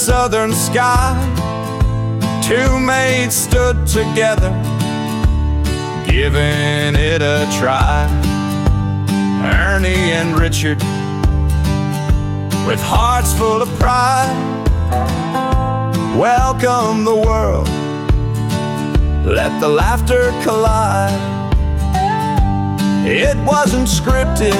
southern sky, two mates stood together, giving it a try. Ernie and Richard, with hearts full of pride, welcome the world, let the laughter collide. It wasn't scripted,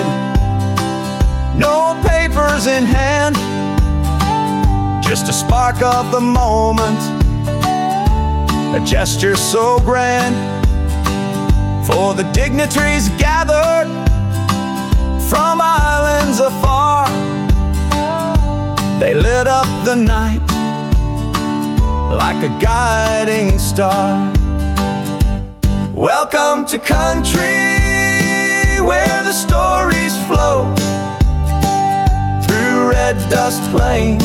no papers in hand, just a spark of the moment, a gesture so grand. For the dignitaries gathered from islands afar, they lit up the night like a guiding star. Welcome to country where the stories flow through red dust plains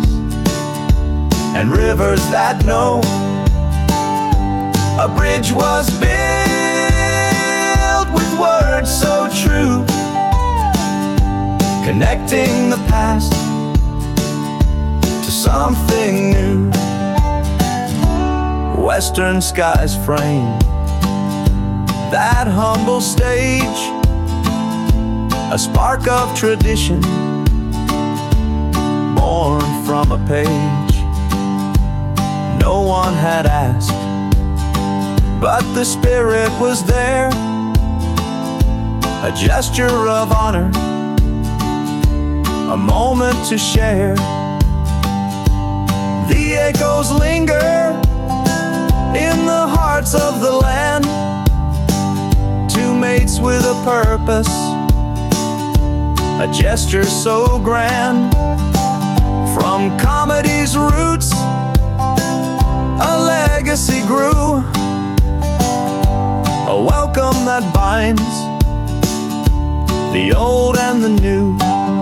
and rivers that know. A bridge was built with words so true, connecting the past to something new. Western skies frame that humble stage, a spark of tradition born from a page. No one had asked, but the spirit was there, a gesture of honor, a moment to share. The echoes linger in the hearts of the land, two mates with a purpose, a gesture so grand. From comedy's roots, a legacy grew, a welcome that binds the old and the new.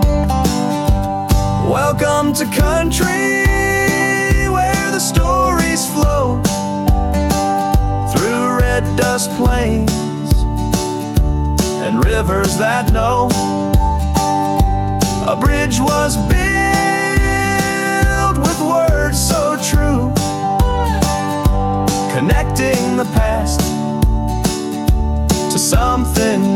Welcome to country where the stories flow through red dust plains and rivers that know. A bridge was built with words so true, connecting the past to something